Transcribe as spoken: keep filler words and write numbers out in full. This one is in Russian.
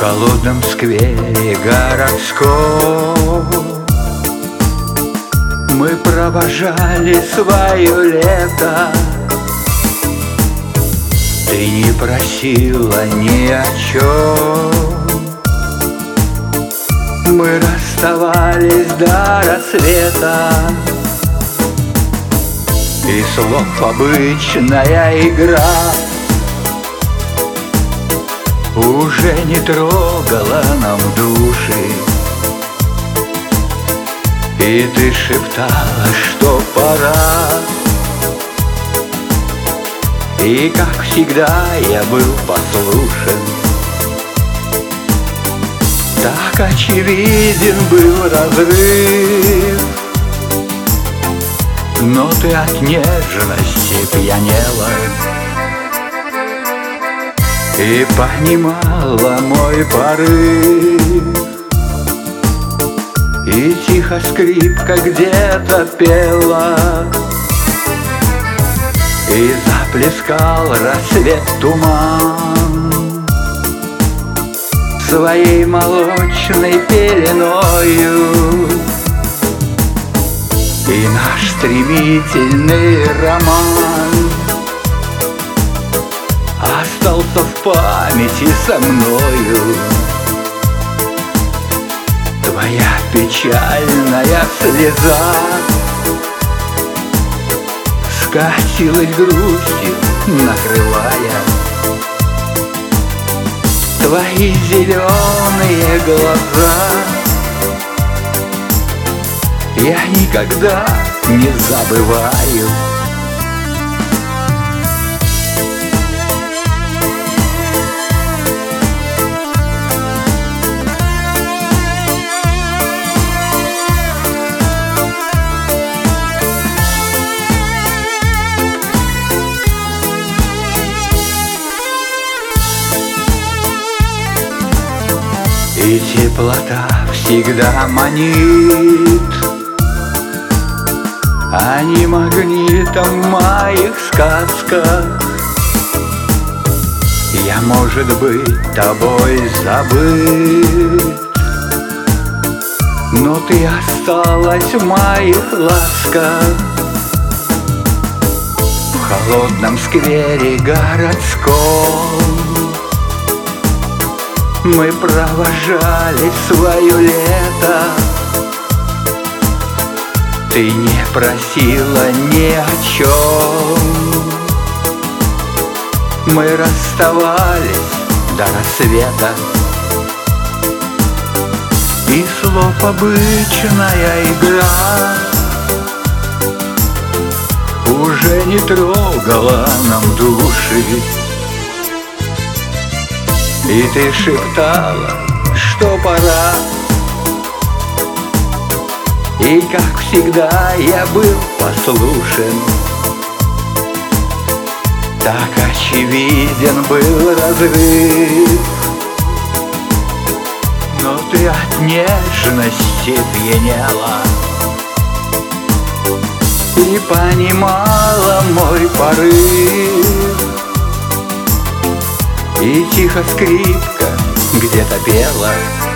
холодном сквере городском мы провожали свое лето. Ты не просила ни о чем, мы расставались до рассвета. И слов обычная игра уже не трогала нам души. И ты шептала, что пора. И как всегда я был послушен. Так очевиден был разрыв, но ты от нежности пьянела и понимала мой порыв. И тихо скрипка где-то пела, и заплескал рассвет туман своей молочной пеленою. И наш стремительный роман остался в памяти со мною. Твоя печальная слеза скатилась грустью, накрывая твои зеленые глаза. Я никогда не забываю. И теплота всегда манит, а не магнитом в моих сказках. Я, может быть, тобой забыт, но ты осталась в моих ласках. В холодном сквере городском мы провожали свое лето. Ты не просила ни о чем, мы расставались до рассвета. И слов обычная игра уже не трогала нам души. И ты шептала, что пора. И как всегда я был послушен. Так очевиден был разрыв, но ты от нежности пьянела и понимала мой порыв. И тихо скрипка где-то пела,